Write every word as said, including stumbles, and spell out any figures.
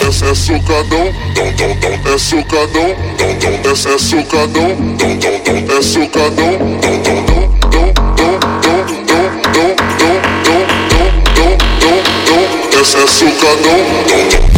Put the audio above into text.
Essa é socadão, dom, dom, dom. É socadão, dom, dom. Essa é socadão, dom, dom, dom. É socadão, dom, dom, dom, dom, dom, dom, dom, dom, dom, dom, dom, dom, dom, dom. Essa é socadão, dom, dom.